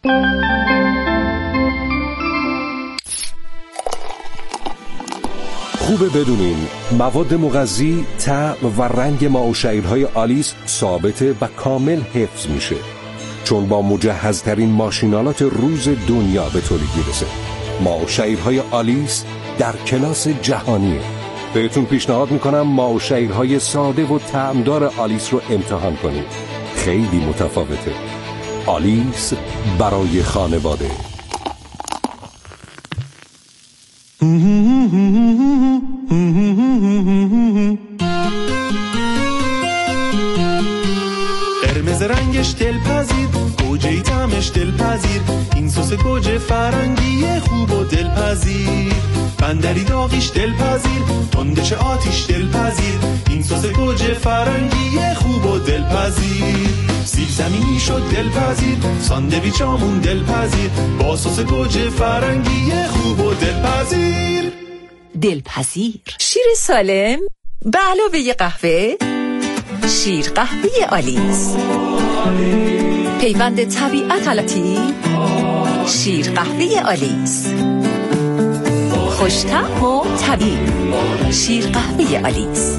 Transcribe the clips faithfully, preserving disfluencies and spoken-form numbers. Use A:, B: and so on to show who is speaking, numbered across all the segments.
A: خوبه بدونین مواد مغذی، طعم و رنگ ماه‌وشعیرهای آلیس ثابته و کامل حفظ میشه، چون با مجهزترین ماشینالات روز دنیا به تولید میرسه. ماه‌وشعیرهای آلیس در کلاس جهانیه. بهتون پیشنهاد میکنم ماه‌وشعیرهای ساده و طعمدار آلیس رو امتحان کنید. خیلی متفاوته. آلیس برای خانواده.
B: قرمز رنگش دلپذیر، گوجه طعمش دلپذیر، این سس گوجه فرنگی خوب و دلپذیر. بندری داغیش دلپذیر، تندش آتیش دلپذیر، این سس گوجه فرنگی خوب و دلپذیر. سیب زمینی شد دلپذیر، ساندویچامون دلپذیر، با سس گوجه فرنگی خوب و دلپذیر.
C: دلپذیر. شیر سالم به علاوه قهوه، شیر قهوه آلیس، پیوند طبیعت علتی، شیر قهوه آلیس، خوش‌طعم و طبیعی، شیر قهوه آلیس.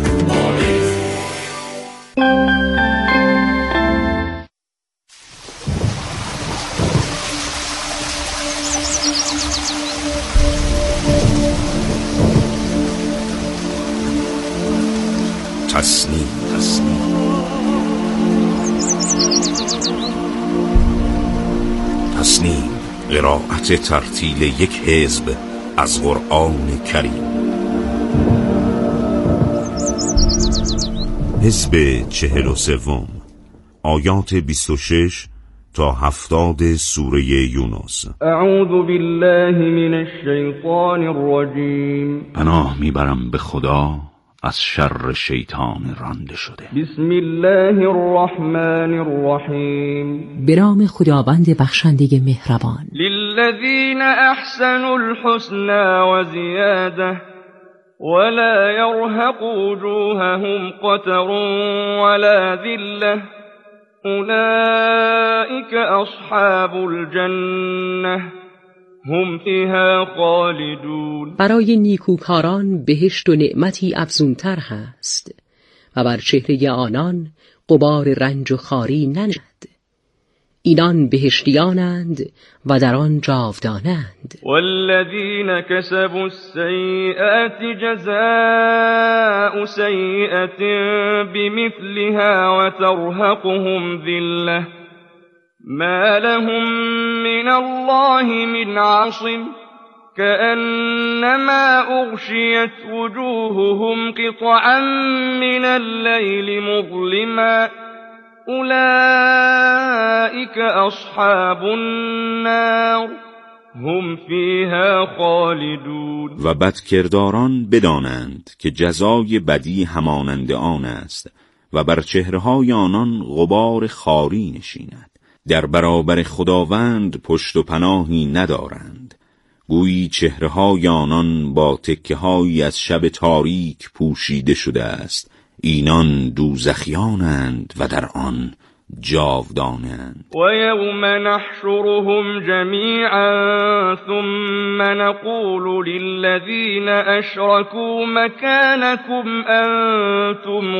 D: تصنیم تصنیم قرائت ترتیل یک حزب از قرآن کریم. حزب چهل و سوم، آیات بیست و شش تا هفتاد سوره یونس.
E: اعوذ بالله من الشیطان الرجیم.
F: پناه میبرم به خدا از شر شیطان رانده شده.
E: بسم الله الرحمن الرحیم.
C: به نام خداوند بخشنده مهربان.
E: للذین احسنوا الحسنى و زیاده ولا يرهق وجوههم قتر ولا ذله اولئک اصحاب الجنه هم فیها خالدون.
C: برای نیکوکاران بهشت و نعمتی افزونتر هست و بر چهره آنان غبار رنج و خواری ننشد. اینان بهشتیانند و در آن جاودانند.
E: والذین کسبوا السیئات جزاء سیئة بمثلها وترهقهم ذلة ما لهم من الله من عاصم كأنما أغشيت وجوههم قطعا من الليل مظلما أولئك أصحاب النار هم فيها خالدون.
F: و بدکرداران بدانند که جزای بدی همانند آن است و بر چهره‌های آنان غبار خواری نشیند. در برابر خداوند پشت و پناهی ندارند، گویی چهره‌های آنان با تکه‌هایی از شب تاریک پوشیده شده است. اینان دوزخیانند و در آن جاودانند.
E: و یوم نحشرهم جمیعا ثم نقول للذین اشركوا مكانكم انتم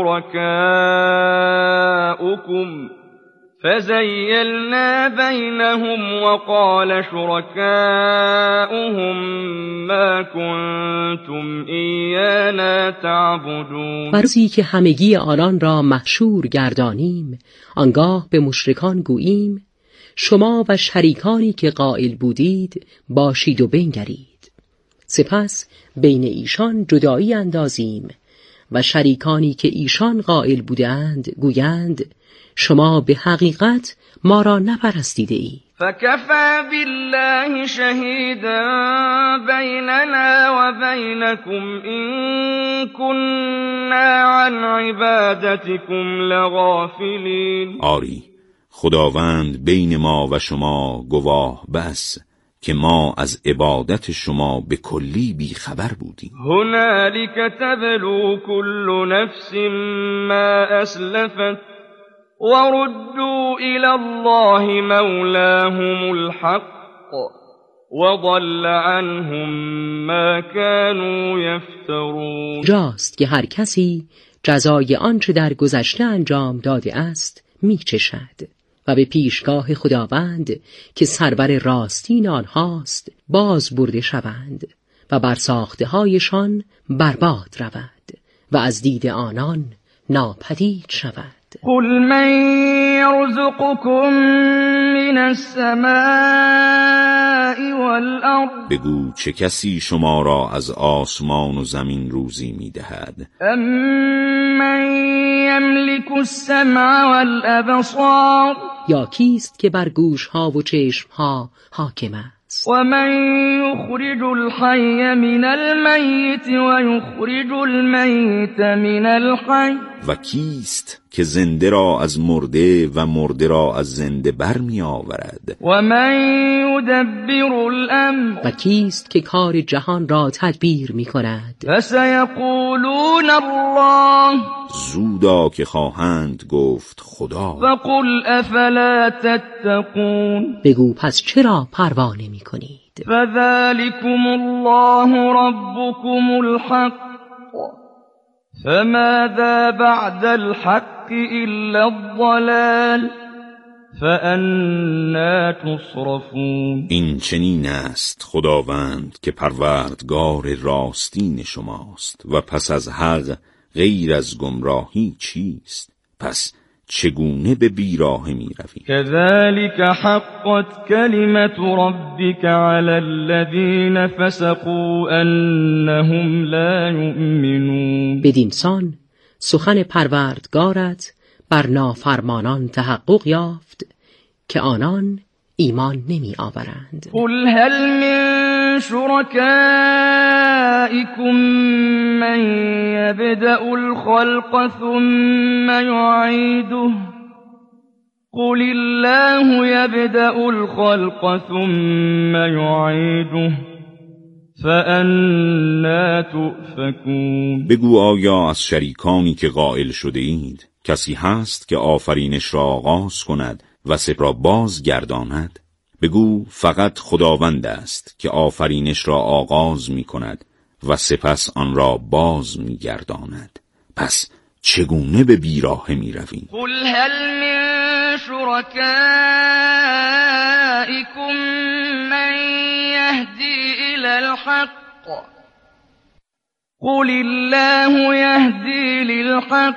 E: وشركاؤكم فزيلنا بينهم وقال شركاؤهم ما كنتم إيانا تعبدون.
C: و روزی که همگی آنان را محشور گردانیم، آنگاه به مشرکان گوییم شما و شریکانی که قائل بودید باشید و بنگرید. سپس بین ایشان جدایی اندازیم و شریکانی که ایشان قائل بودند گویند شما به حقیقت ما را نپرستیده اید.
E: فكفى بالله شهيدا بيننا وبينكم إن كنا عن عبادتكم لغافلين.
F: آری، خداوند بین ما و شما گواه بس که ما از عبادت شما به کلی بی خبر بودیم.
E: هنالك تبلو كل نفس ما اسلفت وردوا إلى الله مولاهم الحق وضل عنهم ما كانوا یفترون.
C: جاست که هر کسی جزای آنچه در گذشته انجام داده است میچشد و به پیشگاه خداوند که سرور راستین آنهاست باز برده شوند و بر ساخته هایشان برباد رود و از دید آنان ناپدید شود.
E: قل من یرزقکم من السماء والارض،
F: بگو چه کسی شما را از آسمان و زمین روزی میدهد؟
E: امن یملک السمع والابصار،
C: یا کیست که بر گوش ها و چشم ها حاکم است؟
E: و من یخرج الحی من المیت و یخرج المیت من الحی،
F: و کیست که زنده را از مرده و مرده را از زنده برمی آورد؟
E: و من یدبر الامر،
C: و کیست که کار جهان را تدبیر می کند؟
E: فسیقولون الله،
F: زودا که خواهند گفت خدا.
E: فقل افلا تتقون،
C: بگو پس چرا پروا نمی کنید؟
E: فذلكم الله ربكم الحق فماذا بعد الحق إلا الضلال فأنا تصرفون.
F: این چنین است خداوند که پروردگار راستین شماست و پس از حق غیر از گمراهی چیست؟ پس چگونه به بیراهه می روی؟
E: كذلك حقت كلمة ربك على الذين فسقوا أنهم لا يؤمنون.
C: بدین سان سخن پروردگارت بر نافرمانان تحقق یافت که آنان ایمان نمی آورند.
E: قل هل من شركائكم من يبدأ الخلق ثم يعيده قل الله يبدأ الخلق ثم يعيده فأنا تؤفكون.
F: بگو آیا از شریکانی که قائل شده اید کسی هست که آفرینش را آغاز کند و سپس باز گرداند؟ بگو فقط خداوند است که آفرینش را آغاز می کند و سپس آن را باز می گرداند. پس چگونه به بیراهه می روی؟
E: قل هل من شركائكم من يهدي إلى الحق قل الله يهدي للحق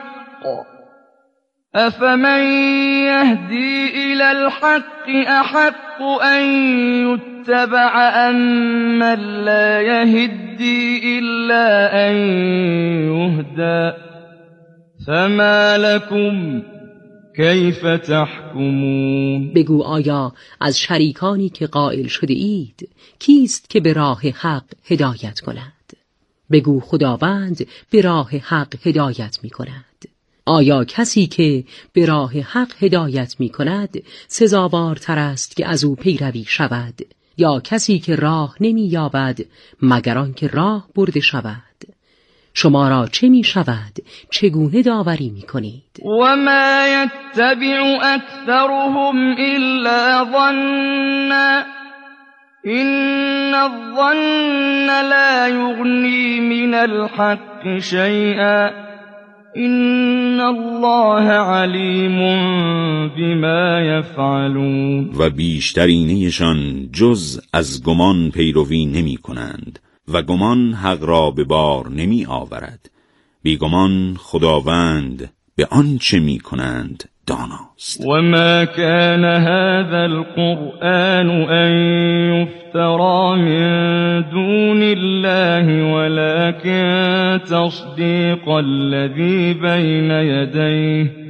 E: أفمن يهدي إلى الحق أحق أن يتبع أمن لا يهدي إلا أن يهدى فما لكم کیف تحکمون.
C: بگو آیا از شریکانی که قائل شده اید کیست که به راه حق هدایت کند؟ بگو خداوند به راه حق هدایت می کند. آیا کسی که به راه حق هدایت می کند سزاوارتر است که از او پیروی شود یا کسی که راه نمی یابد مگر آنکه راه برده شود؟ شما را چه می شود؟ چگونه داوری می کنید؟
E: و ما یتبع اکثرهم الا ظنا این الظن لا یغنی من الحق شیئا این الله علیم بما یفعلون.
F: و بیشترینشان جز از گمان پیروی نمی کنند و گمان حق را به بار نمی آورد. بیگمان خداوند به آنچه می کنند داناست.
E: و ما کان هذا القرآن ان یفترى من دون الله ولكن تصدیق الذی بین یدیه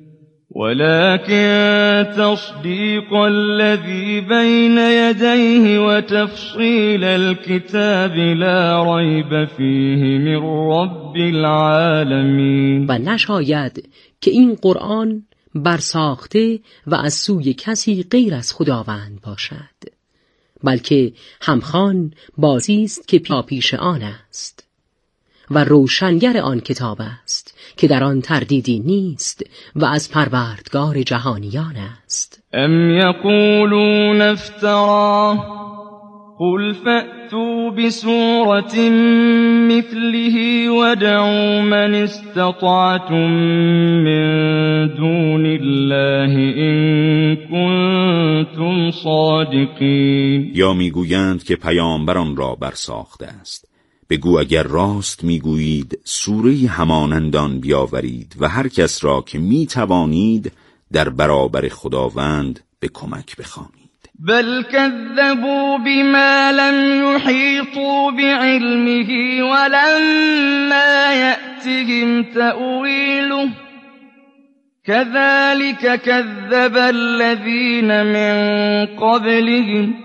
E: ولكن تصديق الذي بين يديه وتفصيل الكتاب لا ريب فيه من رب العالمين.
C: و نشاید که این قرآن برساخته و از سوی کسی غیر از خداوند باشد، بلکه همخوان بازی است که پیش آن است و روشنگر آن کتاب است که در آن تردیدی نیست و از پروردگار جهانیان است.
E: ام یقولون افتراه قل فأتوا بسورة مثله وادعوا من استطعتم من دون الله إن كنتم صادقین.
F: یا میگویند که پیامبران را برساخته است. بگو اگر راست میگویید سوره همانند آن بیاورید و هر کس را که میتوانید در برابر خداوند به کمک بخوانید.
E: بل كذبوا بما لم يحيطوا بعلمه ولما يأتهم تأويله كذلك كذب الذين من قبلهم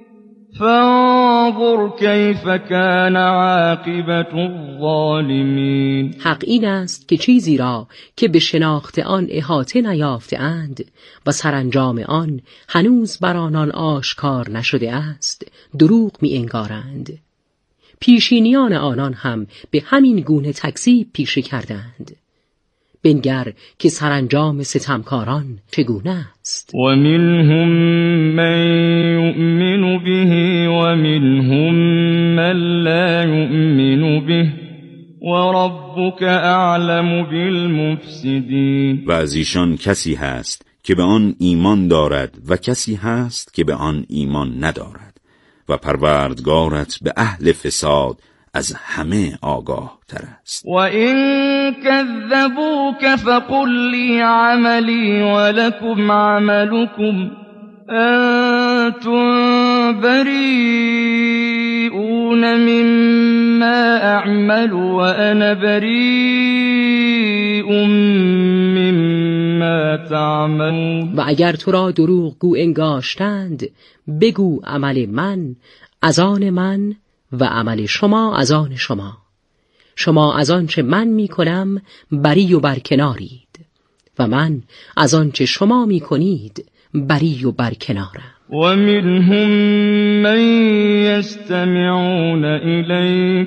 E: فانظر كيف كان عاقبة الظالمین.
C: حق این است که چیزی را که به شناخت آن احاطه نیافته اند و سرانجام آن هنوز بر آنان آشکار نشده است دروغ می انگارند. پیشینیان آنان هم به همین گونه تکذیب پیشه کردند. بنگر که سرانجام ستمکاران چگونه است.
E: و منهم من یؤمن به و منهم من لا یؤمن به و ربک اعلم بالمفسدین.
F: و از ایشان کسی هست که به آن ایمان دارد و کسی هست که به آن ایمان ندارد و پروردگارت به اهل فساد از همه آگاه تر است.
E: و این کذبوک فقل لی عملی و لکم عملکم انتم بریئون مما اعمل و انا بریء مما تعملون.
C: و اگر تو را دروغ گو انگاشتند بگو عمل من از آن من و عمل شما از آن شما. شما از آن چه من می کنم بری و برکنارید و من از آن چه شما می کنید بری و برکنارم.
E: و منهم من یستمعون الیک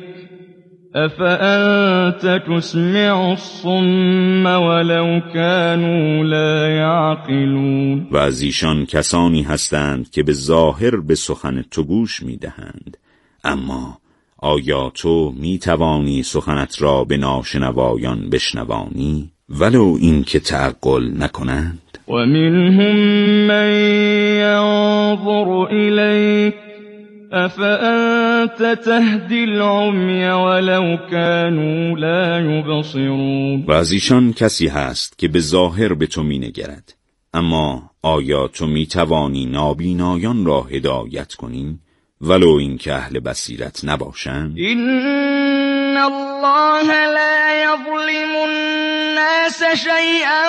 E: افأنت تسمع الصم ولو كانوا لا یعقلون.
F: و از ایشان کسانی هستند که به ظاهر به سخن تو گوش می دهند، اما آیا تو می توانی سخنت را به ناشنوایان بشنوانی ولو این که تعقل نکنند؟
E: و منهم من ینظر الیک افأنت تهدی العمی ولو كانوا لا یبصرون.
F: و از ایشان کسی هست که به ظاهر به تو می نگرد، اما آیا تو می توانی نابینایان را هدایت کنی ولو این که اهل بصیرت نباشند؟
E: این الله لا یظلم الناس شیئا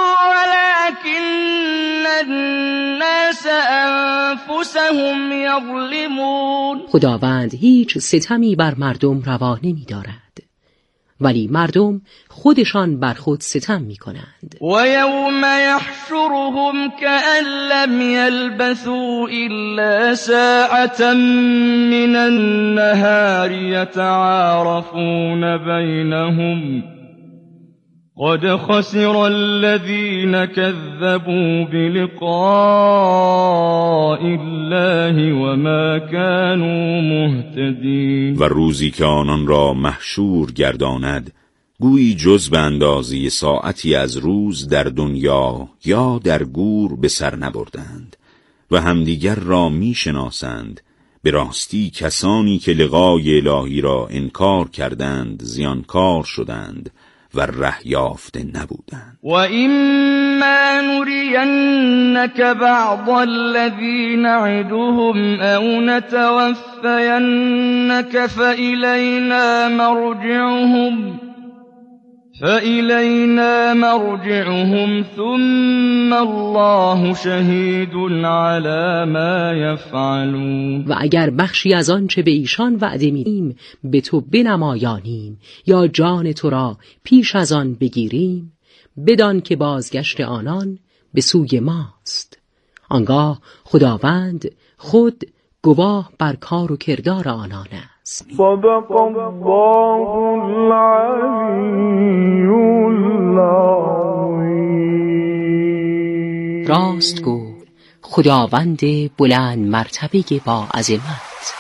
E: ولكن الناس انفسهم یظلمون.
C: خداوند هیچ ستمی بر مردم روا نمی دارد ولی مردم خودشان بر خود ستم می کنند.
E: و یوم یحشرهم کأن لم یلبثوا الا ساعة من النهار یتعارفون بینهم قد خسر الذین كذبوا بلقاء الله وما كانوا مهتدین.
F: و روزی که آنان را محشور گرداند گویی جز به اندازه ساعتی از روز در دنیا یا در گور به سر نبردند و همدیگر را می شناسند. به راستی کسانی که لقای الهی را انکار کردند زیانکار شدند و ره یافته نبودند.
E: و اما نرینک بعض الذی نعدهم او نتوفینک فإلینا مرجعهم فإلینا مرجعهم ثم الله شهید علی ما یفعلون.
C: و اگر بخشی از آن چه به ایشان وعده میدیم به تو بنمایانیم یا جان تو را پیش از آن بگیریم بدان که بازگشت آنان به سوی ماست. آنگاه خداوند خود گواه بر کار و کردار آنان است. تصنیم.
G: صدق الله العلی العظیم.
C: راست گفت خداوند بلند مرتبه با عظمت.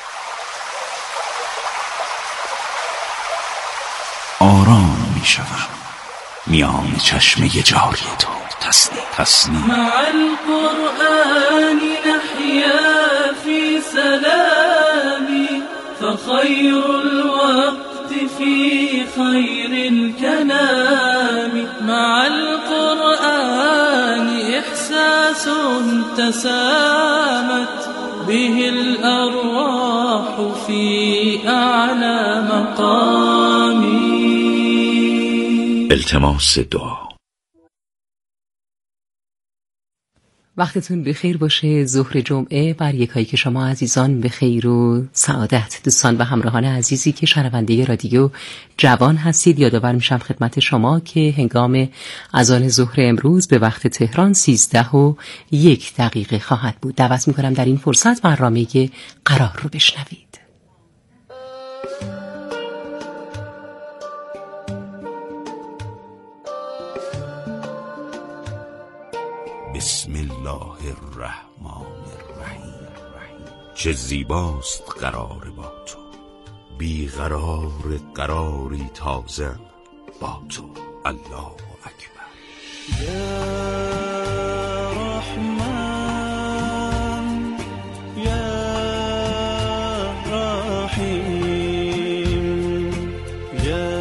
F: آرام می شوم میان چشم جاری تو. تصنیم تصنیم.
H: مع القرآن نحيا في سلام فخير الوقت في خير الكلام. مع القرآن إحساس تسامت به الأرواح في أعلى مقام.
F: التماس دعا.
C: وقتتون بخیر باشه. ظهر جمعه بر یکایی که شما عزیزان به خیر و سعادت. دوستان و همراهان عزیزی که شنونده رادیو جوان هستید، یادآور میشم خدمت شما که هنگام اذان ظهر امروز به وقت تهران سیزده و یک دقیقه خواهد بود. دعوت میکنم در این فرصت برنامه قرار رو بشنوید.
D: بسم الله الرحمن الرحیم. چه زیباست قرار با تو، بیقرار قراری تازه با تو. الله اکبر.
B: یا رحمان یا رحیم یا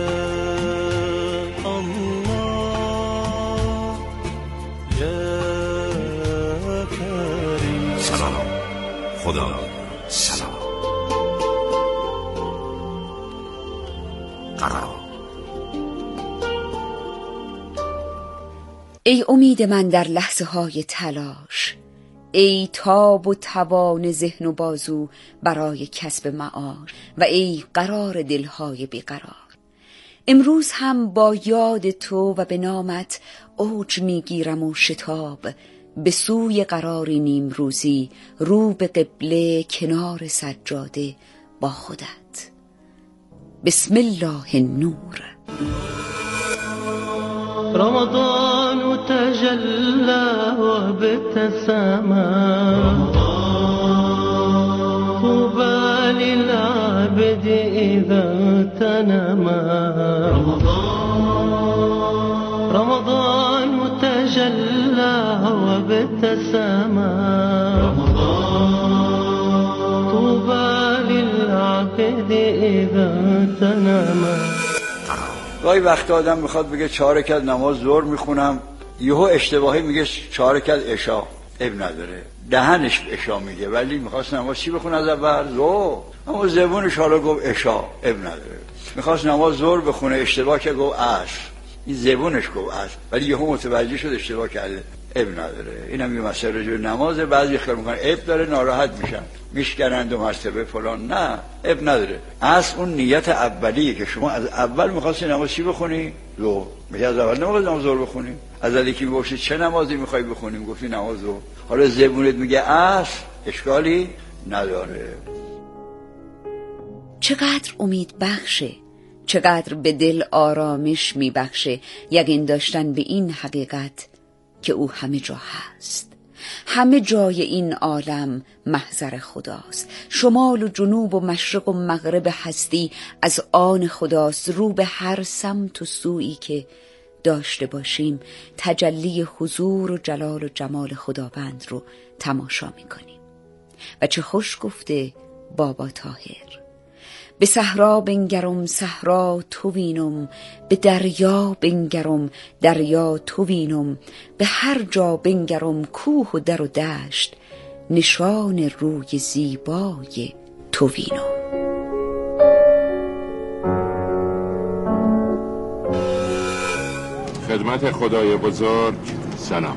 B: الله یا
D: سلام خدا سلام. قرار.
I: ای امید من در لحظه های تلاش، ای تاب و توان ذهن و بازو برای کسب معاش، و ای قرار دلهای بیقرار. امروز هم با یاد تو و به نامت اوج میگیرم و شتاب به سوی قراری نیم روزی، رو به قبله کنار سجاده با خودت. بسم الله النور.
H: رمضان تجلى وابتسم، طوبى للعبد إذا اغتنم. رمضان تجلى وابتسم، طوبى للعبد إذا اغتنم.
J: گاهی وقت آدم میخواد بگه چهار رکعت نماز ظهر میخونم، یهو اشتباهی میگه چهار رکعت عشا. اب نداره، دهنش عشا میگه ولی میخواست نماز چی بخونه از اول؟ ظهر. اما زبونش حالا گفت عشا. اب نداره. میخواست نماز ظهر بخونه، اشتباه که گفت عصر. این زبونش گفت عصر ولی یهو متوجه شد اشتباه کرده. اب نداره. اینم یه مسئله رجوع نماز. بعضی خیال میکنن اب داره، ناراحت میشن میشکنند و مرتبه فلان. نه، اب نداره. اصل اون نیت اولیه که شما از اول می‌خواستی نماز چی بخونی؟ ظهر. میگه از اول نماز نماز ظهر بخونی. از یکی میگفتی چه نمازی می‌خوای بخونیم؟ گفتی نماز ظهر. حالا زبونت میگه اصل، اشکالی نداره.
I: چقدر امید بخشه، چقدر به دل آرامش میبخشه یقین داشتن به این حقیقت که او همه جا هست. همه جای این عالم محضر خداست. شمال و جنوب و مشرق و مغرب هستی از آن خداست. رو به هر سمت و سویی که داشته باشیم تجلی حضور و جلال و جمال خداوند رو تماشا میکنیم. و چه خوش گفته بابا طاهر: به صحرا بنگرم صحرا تو وینم، به دریا بنگرم دریا تو وینم، به هر جا بنگرم کوه و در و دشت، نشان روی زیبای تو وینم.
K: خدمت خدای بزرگ سلام.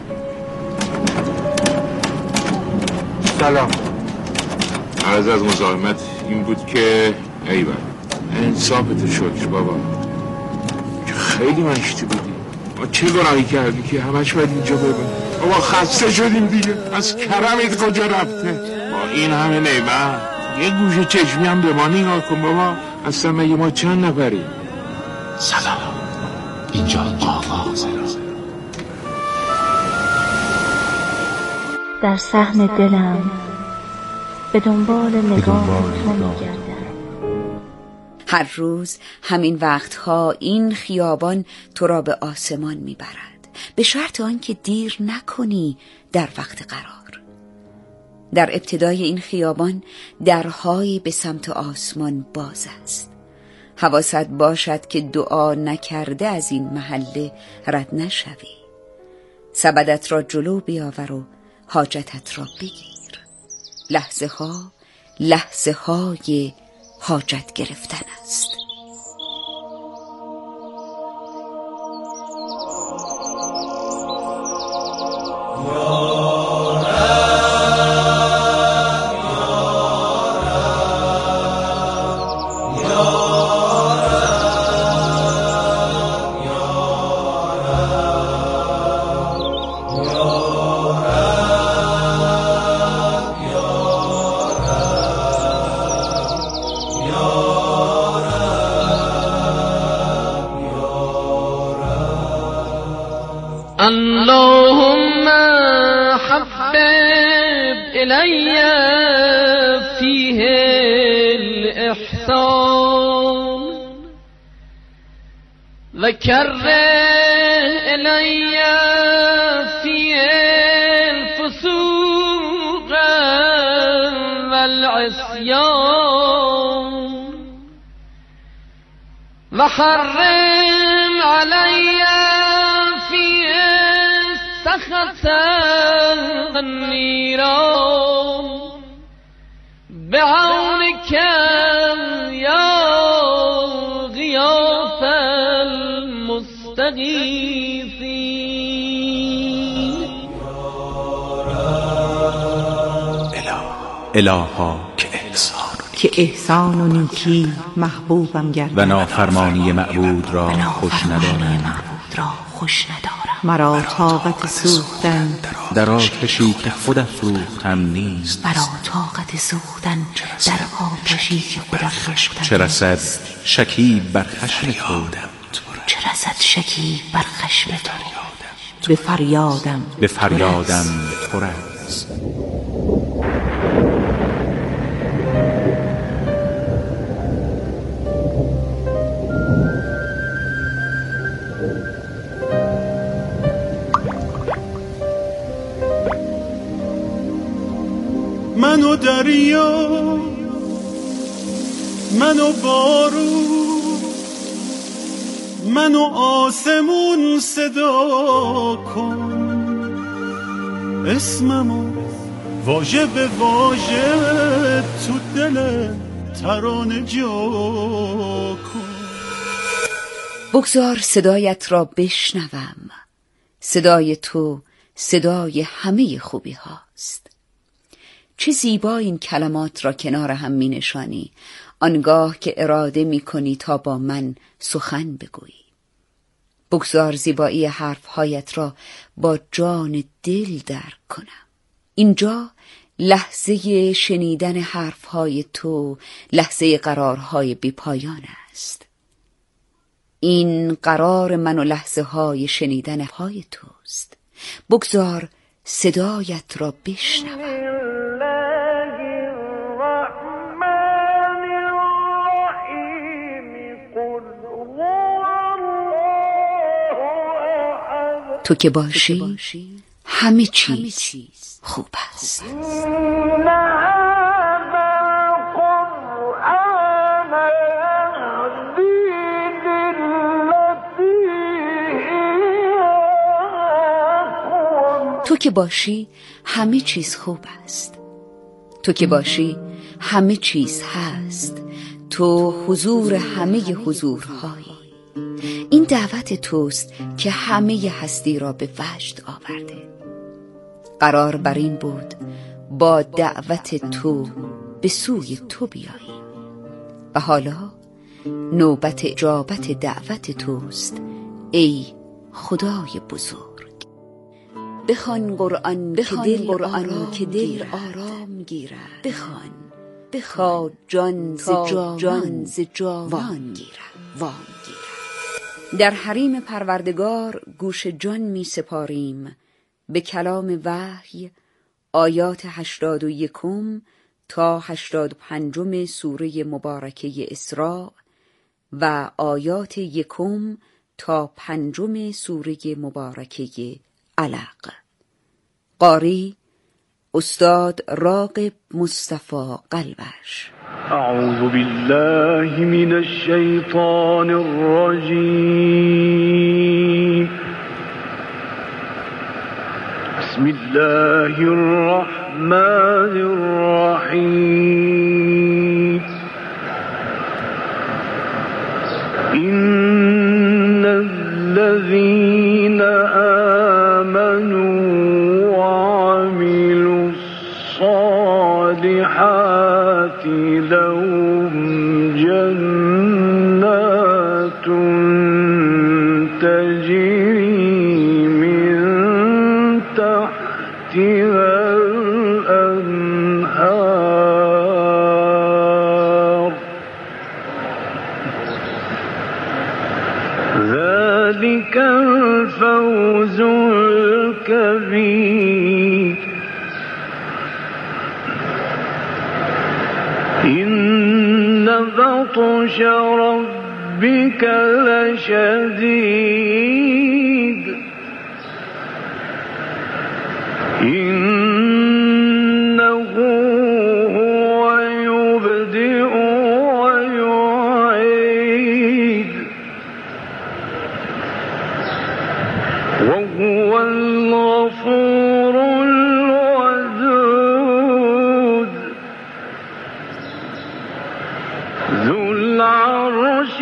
K: سلام. عرض از مزاحمت این بود که ایوان انصافت شکر بابا که خیلی منشتی بودی. ما چه گناهی کردی که همش باید اینجا ببین؟ بابا خسته شدیم دیگه. از کرمت کجا رفته؟ با این همه نعمت یه گوشه چشمی هم به ما نگاه کن بابا. اصلا مگه ما چند نفریم؟
L: سلام، اینجا آغاز
M: در صحن دلم به دنبال نگاه تو می‌گردم.
I: هر روز همین وقتها این خیابان تو را به آسمان میبرد، به شرط آنکه دیر نکنی در وقت قرار. در ابتدای این خیابان درهایی به سمت آسمان باز است. حواست باشد که دعا نکرده از این محله رد نشوی. سبدت را جلو بیاور و حاجتت را بگیر. لحظه ها لحظه های حاجت گرفتن است.
E: اللهم حبب إلي فيه الإحسان وكره إلي فيه الفسوق والعصيان وحرم علي سخط النيران بعونك يا غياث المستغيثين.
L: الها که احسان
N: که احسان و نیکی محبوبم گردد
L: و نافرمانی معبود را خوش ندارم.
N: مرا طاقت سوختن
L: در آتشی که خود افروختم نیست.
N: مرا طاقت سوختن در آتشی که خود افروختم.
L: چه رسد شکیب بر خشم تو،
N: چه رسد شکیب بر خشم تو. به فریادم
L: به فریادم پر است.
B: منو دریا، منو بارون، منو آسمون صدا کن. اسممو واژه به واژه تو دل ترانه جا کن.
I: بگذار صدایت را بشنوم. صدای تو صدای همه خوبی هاست. چه زیبا این کلمات را کنار هم می نشانی آنگاه که اراده می کنی تا با من سخن بگویی. بگذار زیبایی حرفهایت را با جان دل درک کنم. اینجا لحظه شنیدن حرفهای تو، لحظه قرارهای بی پایان است. این قرار من و لحظه های شنیدن های توست. بگذار صدایت را بشنوم. تو که باشی همه چیز خوب است. تو که باشی همه چیز خوب است. تو که باشی همه چیز هست. تو حضور همه حضورهایی. این دعوت توست که همه هستی را به وجد آورده. قرار بر این بود با دعوت تو به سوی تو بیاییم و حالا نوبت اجابت دعوت توست ای خدای بزرگ. بخوان قرآن که دل قرآن که دل آرام گیرد. بخوان تا جان ز جان ز جان گیرم وام گیرم. در حریم پروردگار گوش جان می سپاریم به کلام وحی آیات هشتاد و یکم تا هشتاد و پنجم سوره مبارکه اسراء و آیات یکم تا پنجم سوره مبارکه علق. قاری استاد راغب مصطفی قلبش.
O: اعوذ بالله من الشیطان الرجیم. بسم الله الرحمن الرحیم. إن الذين آمنوا وعملوا الصالحات لهم جنات تجري من تحتها الأنهار ذلك الفوز الكبير. إن بطش ربك لشديد إنه هو يبدئ ويعيد وهو الغفور الودود ذو العرش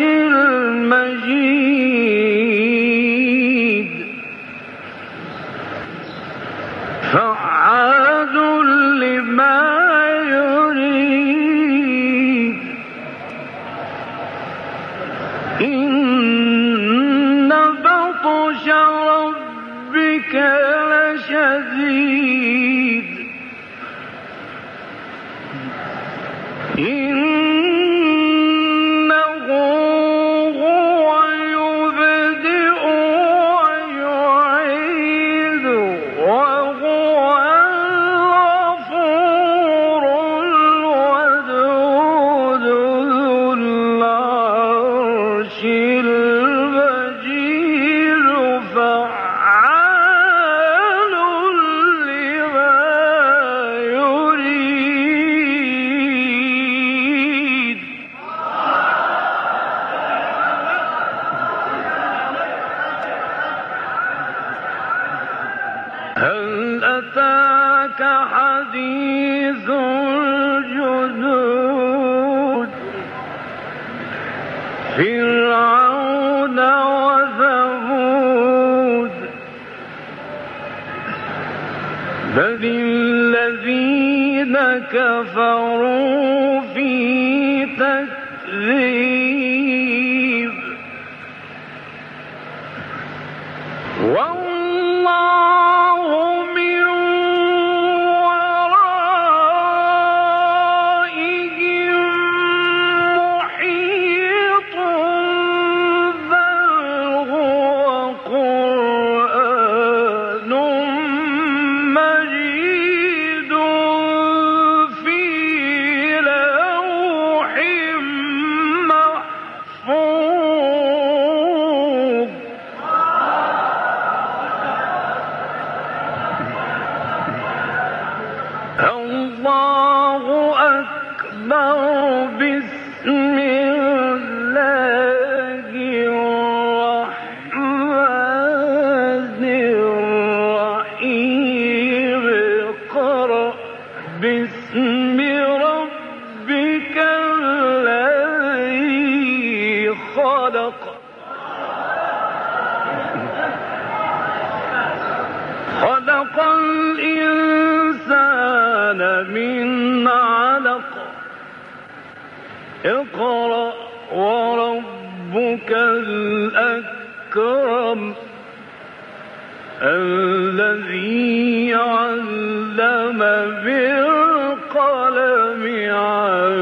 O: المجيد فعال لما يريد. إن بطش ربك لشديد إنه هو يبدئ ويعيد وهو الغفور الودود ذو العرش المجيد فعال لما يريد. هل أتاك حديث الجنود فرعون وثمود بل الذين كفروا في تكذيب والله من ورائهم محيط بل هو قرآن مجيد في لوح محفوظ. الله أكبر. بسم الله الرحمن الرحيم. اقرأ باسم ربك الذي خلق خلق الإنسان من علق. اقرأ وربك الأكرم الذي علم بالقلم